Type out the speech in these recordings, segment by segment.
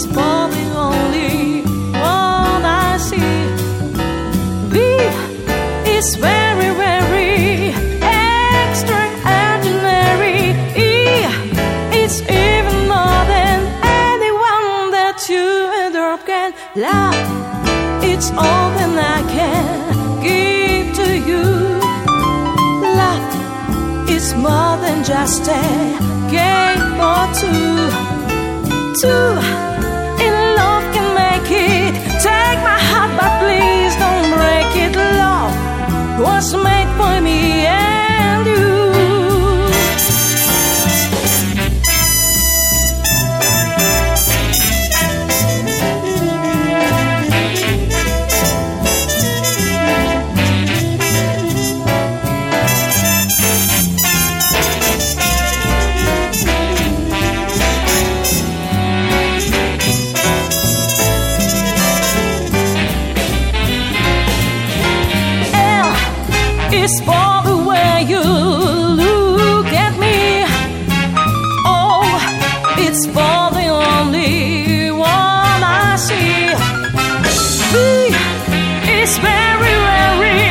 for the only one I see. B is very, very extraordinary. E is even more than anyone that you ever can. Love, it's all that I can give to you. Love is more than just a game or two. Two in love can make it. Take my heart, but please don't break it. Love was made for me and you. It's for the way you look at me. Oh, it's for the only one I see. B is very, very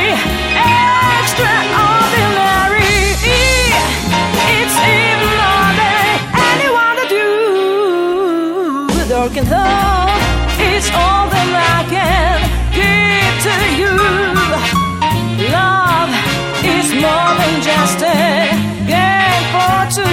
extraordinary. E, it's even more than anyone to do. Dark and love, it's all that I can give to you. Love is more than just a game for two.